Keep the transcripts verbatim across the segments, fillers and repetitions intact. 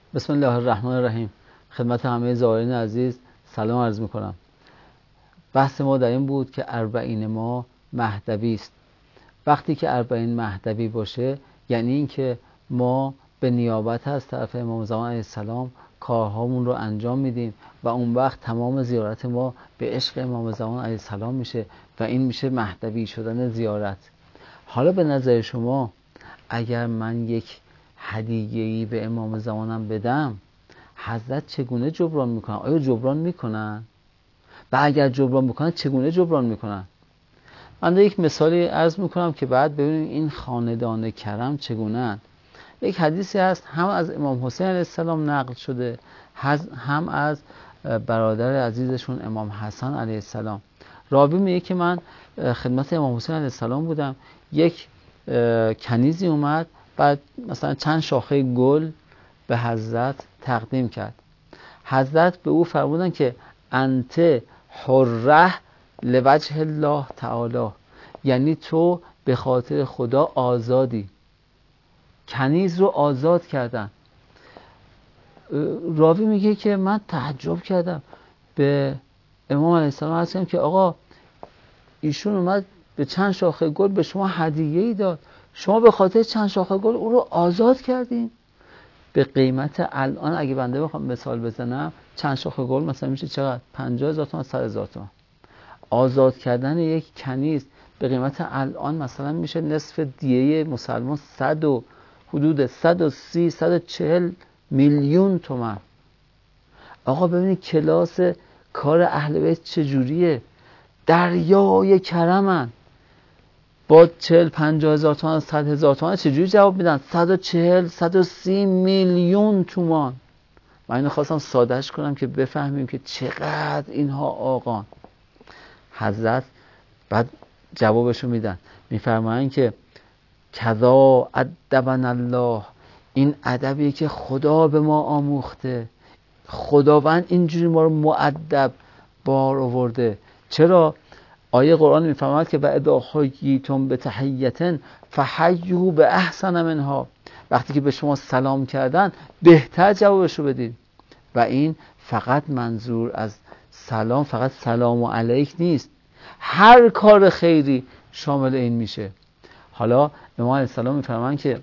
بسم الله الرحمن الرحیم. خدمت همه زائرین عزیز سلام عرض میکنم. بحث ما در این بود که اربعین ما مهدوی است. وقتی که اربعین مهدوی باشه یعنی این که ما به نیابت از طرف امام زمان علیه السلام کارهامون رو انجام میدیم و اون وقت تمام زیارت ما به عشق امام زمان علیه السلام میشه و این میشه مهدوی شدن زیارت. حالا به نظر شما اگر من یک هدیه‌ای به امام زمانم بدم، حضرت چگونه جبران میکنن؟ آیا جبران میکنن؟ و اگر جبران میکنن چگونه جبران میکنن؟ من در یک مثالی عرض میکنم که بعد ببینیم این خاندان کرم چگونه‌اند. یک حدیثی هست هم از امام حسین علیه السلام نقل شده، هم از برادر عزیزشون امام حسن علیه السلام. راوی میگه که من خدمت امام حسین علیه السلام بودم، یک کنیزی اومد، بعد مثلا چند شاخه گل به حضرت تقدیم کرد. حضرت به او فرمودن که انت حره لوجه الله تعالی، یعنی تو به خاطر خدا آزادی. کنیز رو آزاد کردن. راوی میگه که من تعجب کردم، به امام علیه السلام عرض کردم که آقا ایشون اومد به چند شاخه گل به شما هدیه‌ای داد، شما به خاطر چند شاخه گل او رو آزاد کردین؟ به قیمت الان اگه بنده بخوام مثال بزنم، چند شاخه گل مثلا میشه چقدر؟ پنجاه هزار تومان، صد هزار تومان. آزاد کردن یک کنیز به قیمت الان مثلا میشه نصف دیه مسلمان، صد و حدود صد و سی صد و چهل میلیون تومان. آقا ببینید کلاس کار اهل بیت چجوریه. دریای کرمن، با چهل پنجاه هزار تومان، صد هزار تومان چجوری جواب میدن؟ صد و چهل صد و سی میلیون تومان. من اینو خواستم سادهش کنم که بفهمیم که چقدر اینها آقان. حضرت بعد جوابشو میدن، میفرمایند که کذا ادبنا الله، این ادبیه که خدا به ما آموخته. خداوند اینجوری ما رو مؤدب بار آورده. چرا؟ آیه قرآن میفرماید که بعد حییتم بتحیة فحیوا باحسن منها، وقتی که به شما سلام کردن بهتر جوابشو بدید. و این فقط منظور از سلام فقط سلام علیک نیست، هر کار خیری شامل این میشه. حالا امام علیه السلام میفرمایند که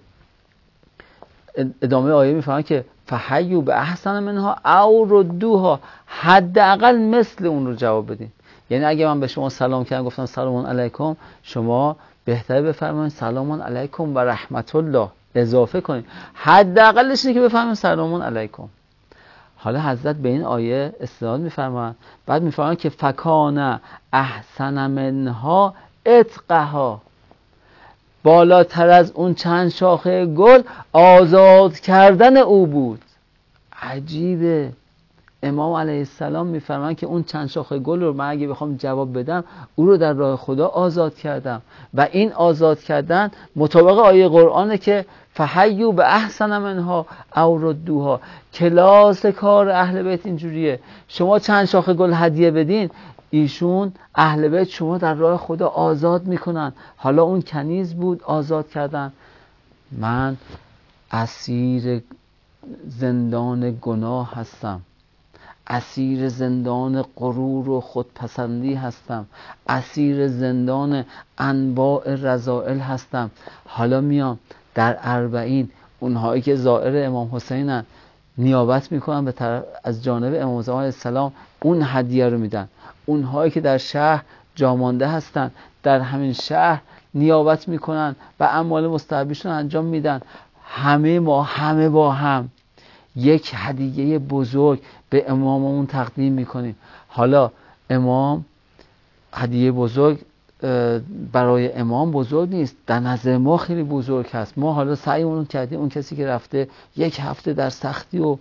ادامه آیه میفرمایند که فحیوا باحسن منها او ردوها، حداقل مثل اون رو جواب بدین. یعنی اگه من به شما سلام کردم گفتم سلام علیکم، شما بهتره بفرمایید سلام علیکم و رحمت الله، اضافه کنید. حداقلش اینه که بفرمایید سلام علیکم. حالا حضرت به این آیه استناد میفرمایند، بعد میفرمایند که فکان احسن منها اتقها، بالاتر از اون چند شاخه گل آزاد کردن او بود. عجیبه. امام علیه السلام میفرمایند که اون چند شاخه گل رو من اگه بخوام جواب بدم، او رو در راه خدا آزاد کردم. و این آزاد کردن مطابق آیه قرآنه که فحیوا باحسن منها او ردوها. کلاس کار اهل بیت اینجوریه. شما چند شاخه گل هدیه بدین، ایشون اهل بیت شما در راه خدا آزاد میکنن. حالا اون کنیز بود، آزاد کردن. من اسیر زندان گناه هستم، اسیر زندان غرور و خودپسندی هستم، اسیر زندان انواع رذائل هستم. حالا میام در اربعین اونهایی که زائر امام حسینن نیابت میکنن به طرف از جانب امام زمان علیه السلام، اون هدیه رو میدن. اونهایی که در شهر جامانده هستن در همین شهر نیابت میکنن و اعمال مستحبیشون انجام میدن. همه ما همه با هم یک هدیه بزرگ به اماممون تقدیم میکنیم. حالا امام هدیه بزرگ برای امام بزرگ نیست، در نظر ما خیلی بزرگ هست. ما حالا سعیمون کردیم اون کسی که رفته یک هفته در سختی و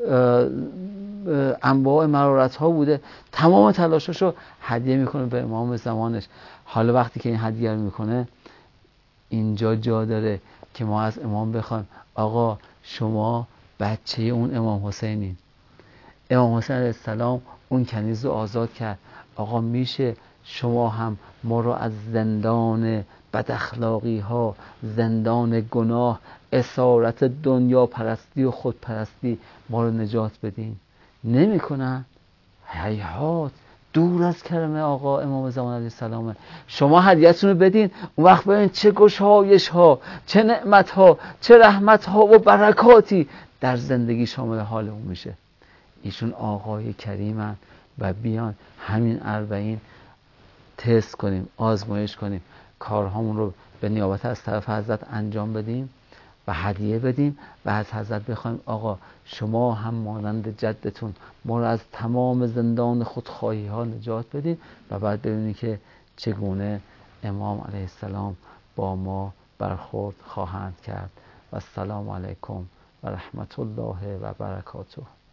انواع مرارت ها بوده، تمام تلاشاشو هدیه میکنه به امام زمانش. حالا وقتی که این هدیه رو میکنه، اینجا جا داره که ما از امام بخوایم آقا شما بچه اون امام حسینین. امام حسین علیه السلام اون کنیز رو آزاد کرد. آقا میشه شما هم ما رو از زندان بد اخلاقی ها، زندان گناه، اسارت دنیا پرستی و خودپرستی ما رو نجات بدین. نمی کنن. هیهات، دور از کرم آقا امام زمان علیه السلامه. شما هدیه‌تون رو بدین، اون وقت ببین چه گشایش ها، چه نعمت ها، چه رحمت ها و برکاتی در زندگی شامل حال اون میشه. ایشون آقای کریمن و بیان همین اربعین تست کنیم، آزمایش کنیم، کارهامون رو به نیابت از طرف حضرت انجام بدیم و هدیه بدیم و از حضرت بخوایم آقا شما هم مانند جدتون ما رو از تمام زندان خودخواهی ها نجات بدیم و بعد ببینید که چگونه امام علیه السلام با ما برخورد خواهند کرد. و السلام علیکم و رحمت الله و برکاته.